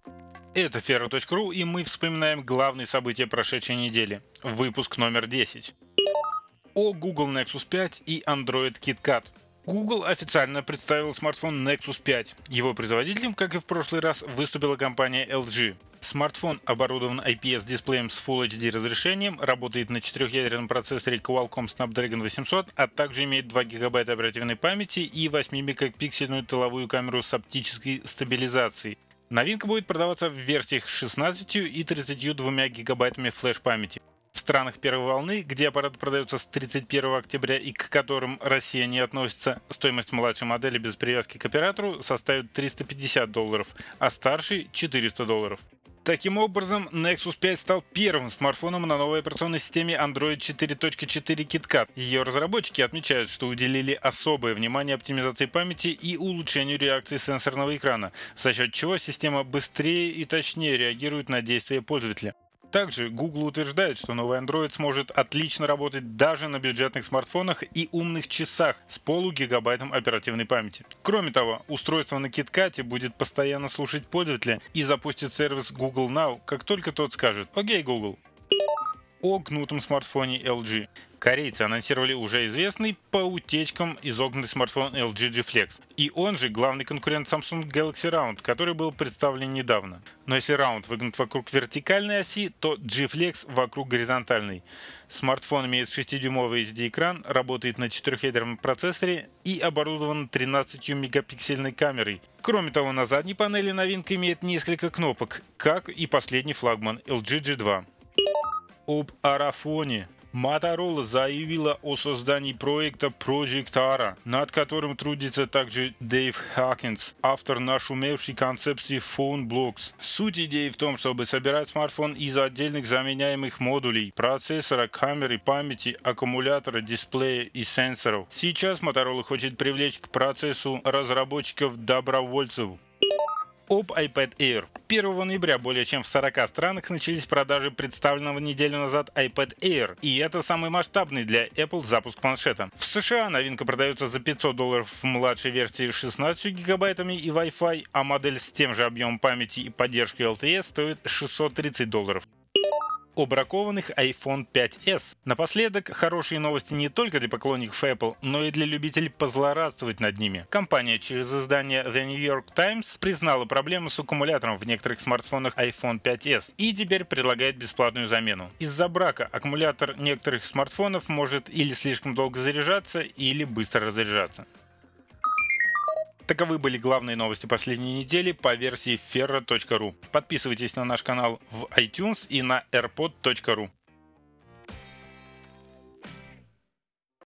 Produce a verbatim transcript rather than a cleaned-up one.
Это фера точка ру, и мы вспоминаем главные события прошедшей недели. Выпуск номер десять. О Google Nexus пять и Android KitKat. Google официально представил смартфон Nexus пять. Его производителем, как и в прошлый раз, выступила компания эл джи. Смартфон оборудован ай пи эс-дисплеем с Full эйч ди разрешением, работает на четырехъядерном процессоре Qualcomm Snapdragon восемьсот, а также имеет два гигабайта оперативной памяти и восьмимегапиксельную тыловую камеру с оптической стабилизацией. Новинка будет продаваться в версиях с шестнадцатью и тридцатью двумя гигабайтами флеш-памяти. В странах первой волны, где аппарат продается с тридцать первого октября и к которым Россия не относится, стоимость младшей модели без привязки к оператору составит триста пятьдесят долларов, а старшей – четыреста долларов. Таким образом, Nexus пять стал первым смартфоном на новой операционной системе Android четыре точка четыре KitKat. Ее разработчики отмечают, что уделили особое внимание оптимизации памяти и улучшению реакции сенсорного экрана, за счет чего система быстрее и точнее реагирует на действия пользователя. Также Google утверждает, что новый Android сможет отлично работать даже на бюджетных смартфонах и умных часах с полугигабайтом оперативной памяти. Кроме того, устройство на KitKat будет постоянно слушать пользователя и запустит сервис Google Now, как только тот скажет «Окей, Google». О гнутом смартфоне эл джи. Корейцы анонсировали уже известный по утечкам изогнутый смартфон эл джи джи Flex. И он же главный конкурент Samsung Galaxy Round, который был представлен недавно. Но если Round выгнут вокруг вертикальной оси, то джи Flex вокруг горизонтальной. Смартфон имеет шестидюймовый эйч ди экран, работает на четырехъядерном процессоре и оборудован тринадцатимегапиксельной камерой. Кроме того, на задней панели новинка имеет несколько кнопок, как и последний флагман эл джи джи два. Об арафоне. Motorola заявила о создании проекта Project Ara, над которым трудится также Дэйв Хакинс, автор нашумевшей концепции Phone Blocks. Суть идеи в том, чтобы собирать смартфон из отдельных заменяемых модулей – процессора, камеры, памяти, аккумулятора, дисплея и сенсоров. Сейчас Motorola хочет привлечь к процессу разработчиков-добровольцев. Об iPad Air. первого ноября более чем в сорока странах начались продажи представленного неделю назад iPad Air, и это самый масштабный для Apple запуск планшета. В США новинка продается за пятьсот долларов в младшей версии с шестнадцатью гигабайтами и Wi-Fi, а модель с тем же объемом памяти и поддержкой эл ти и стоит шестьсот тридцать долларов. О бракованных iPhone пять эс. Напоследок, хорошие новости не только для поклонников Apple, но и для любителей позлорадствовать над ними. Компания через издание The New York Times признала проблему с аккумулятором в некоторых смартфонах iPhone пять эс и теперь предлагает бесплатную замену. Из-за брака аккумулятор некоторых смартфонов может или слишком долго заряжаться, или быстро разряжаться. Таковы были главные новости последней недели по версии фера точка ру. Подписывайтесь на наш канал в iTunes и на airpod точка ру.